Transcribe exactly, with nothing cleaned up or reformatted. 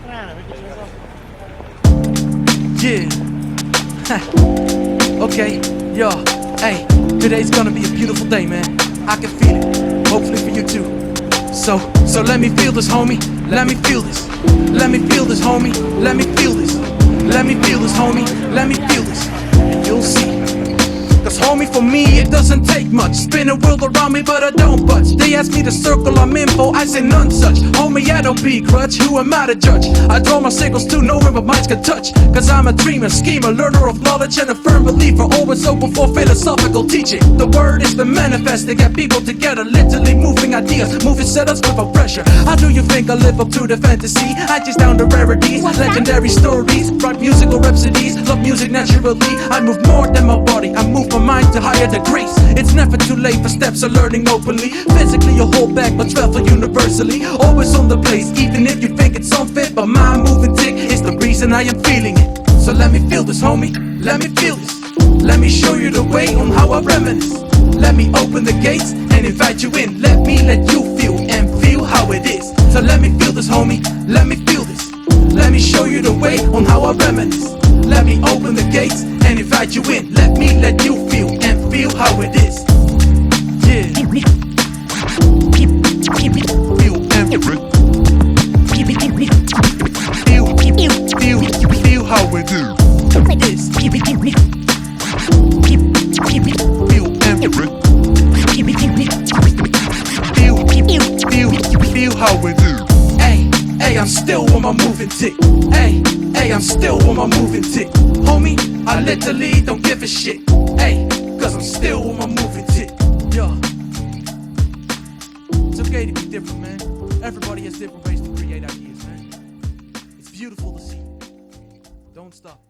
Yeah. Okay, yo, hey, today's gonna be a beautiful day, man. I can feel it, hopefully for you too. So, so let me feel this, homie. Let me feel this. Let me feel this, homie. Let me feel this. Let me feel this, homie. Let me feel this. And you'll see. Cause homie, for me it doesn't take much. Spin a world around me but I don't budge. They ask me to circle, I'm info, I say none such. Homie, I don't be grudge, who am I to judge? I draw my signals to nowhere but minds can touch. Cause I'm a dreamer, schemer, learner of knowledge and a firm believer. Always open for philosophical teaching. The word is been manifesting, get people together. Literally moving ideas, moving setups without pressure. How do you think I live up to the fantasy? I chase down the rarities, legendary stories. Write musical rhapsodies, love music naturally. I move more than my body, I move my mind to higher degrees. It's never too late for steps of learning openly. Physically you hold back but travel universally. Always on the place, even if you think it's unfit. But my moving tick is the reason I am feeling it. So let me feel this, homie, let me feel this. Let me show you the way on how I reminisce. Let me open the gates and invite you in. Let me let you feel and feel how it is. So let me feel this, homie, let me feel this. Let me show you the way on how I reminisce. Let me open the gates and invite you in. Let me let you feel and feel how it is. Yeah. Feel and feel, feel, feel how it is. Feel and feel, feel, feel how it is. Hey, hey, I'm still on my moving tick. Hey, hey, I'm still on my moving tick. Homie, I literally don't give a shit. Hey, cause I'm still on my moving tick. Yo. It's okay to be different, man. Everybody has different ways to create ideas, man. It's beautiful to see. Don't stop.